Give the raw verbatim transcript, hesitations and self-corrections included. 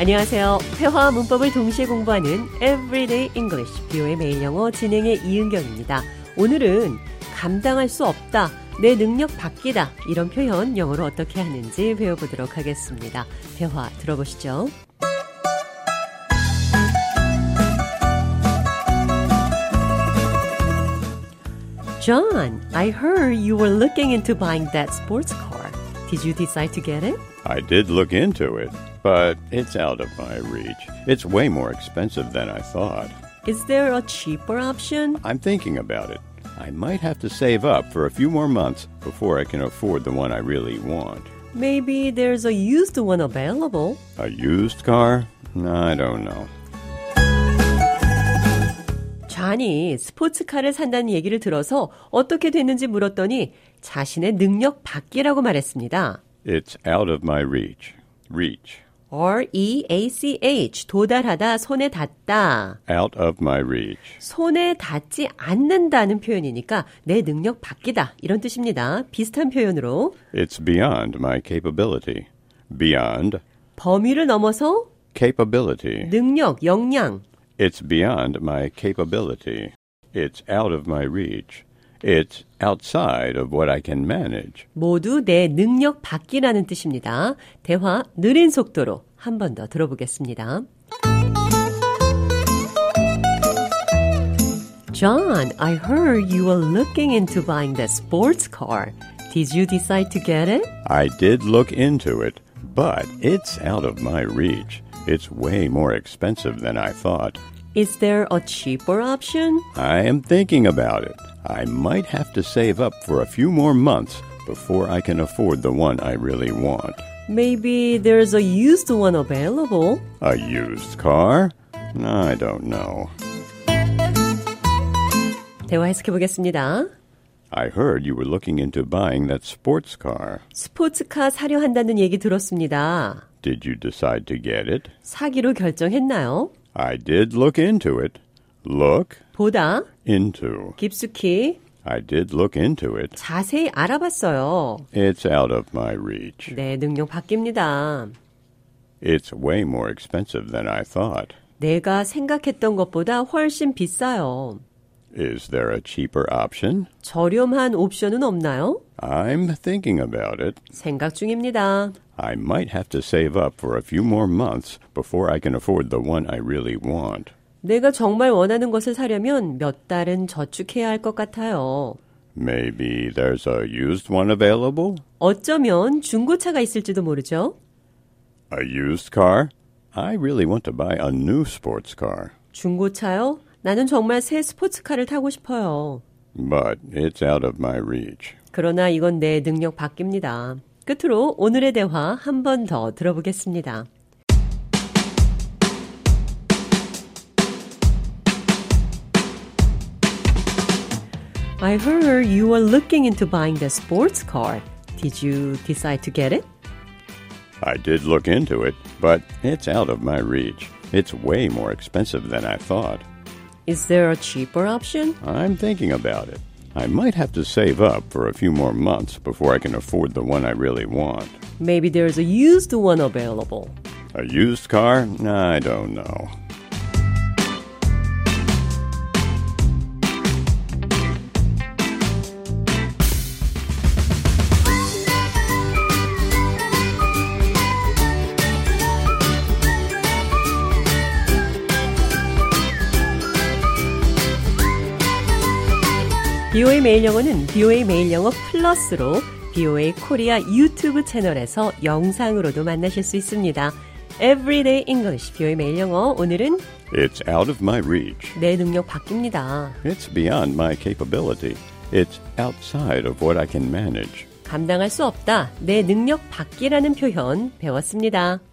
안녕하세요. 회화와 문법을 동시에 공부하는 Everyday English, 비오의 매일 영어 진행의 이은경입니다. 오늘은 감당할 수 없다, 내 능력 밖이다 이런 표현 영어로 어떻게 하는지 배워보도록 하겠습니다. 대화 들어보시죠. John, I heard you were looking into buying that sports car. Did you decide to get it? I did look into it, but it's out of my reach. It's way more expensive than I thought. Is there a cheaper option? I'm thinking about it. I might have to save up for a few more months before I can afford the one I really want. Maybe there's a used one available. A used car? I don't know. 존이 스포츠카를 산다는 얘기를 들어서 어떻게 됐는지 물었더니 자신의 능력 밖이라고 말했습니다. It's out of my reach. Reach. R-E-A-C-H, 도달하다, 손에 닿다. Out of my reach. 손에 닿지 않는다는 표현이니까 내 능력 밖이다 이런 뜻입니다. 비슷한 표현으로 It's beyond my capability. Beyond. 범위를 넘어서 Capability. 능력, 역량. It's beyond my capability. It's out of my reach. It's outside of what I can manage. 모두 내 능력 밖이라는 뜻입니다. 대화 느린 속도로 한 번 더 들어보겠습니다. John, I heard you were looking into buying that sports car. Did you decide to get it? I did look into it, but it's out of my reach. It's way more expensive than I thought. Is there a cheaper option? I am thinking about it. I might have to save up for a few more months before I can afford the one I really want. Maybe there's a used one available. A used car? I don't know. 대화 해석해 보겠습니다. I heard you were looking into buying that sports car. 스포츠카 사려 한다는 얘기 들었습니다. Did you decide to get it? 사기로 결정했나요? I did look into it. Look 보다, into. 깊숙이, I did look into it. 자세히 알아봤어요. It's out of my reach. 내 능력 밖입니다. It's way more expensive than I thought. 내가 생각했던 것보다 훨씬 비싸요. Is there a cheaper option? 저렴한 옵션은 없나요? I'm thinking about it. 생각 중입니다. I might have to save up for a few more months before I can afford the one I really want. 내가 정말 원하는 것을 사려면 몇 달은 저축해야 할 것 같아요. Maybe there's a used one available? 어쩌면 중고차가 있을지도 모르죠. A used car? I really want to buy a new sports car. 중고차요? 나는 정말 새 스포츠카를 타고 싶어요. But it's out of my reach. 그러나 이건 내 능력 밖입니다. 끝으로 오늘의 대화 한 번 더 들어보겠습니다. I heard you were looking into buying the sports car. Did you decide to get it? I did look into it, but it's out of my reach. It's way more expensive than I thought. Is there a cheaper option? I'm thinking about it. I might have to save up for a few more months before I can afford the one I really want. Maybe there's a used one available. A used car? I don't know. 비오의 매일 영어는 비오의 매일 영어 플러스로 비오의 코리아 유튜브 채널에서 영상으로도 만나실 수 있습니다. Everyday English, 비오의 매일 영어. 오늘은 It's out of my reach. 내 능력 밖입니다. It's beyond my capability. It's outside of what I can manage. 감당할 수 없다, 내 능력 밖이라는 표현 배웠습니다.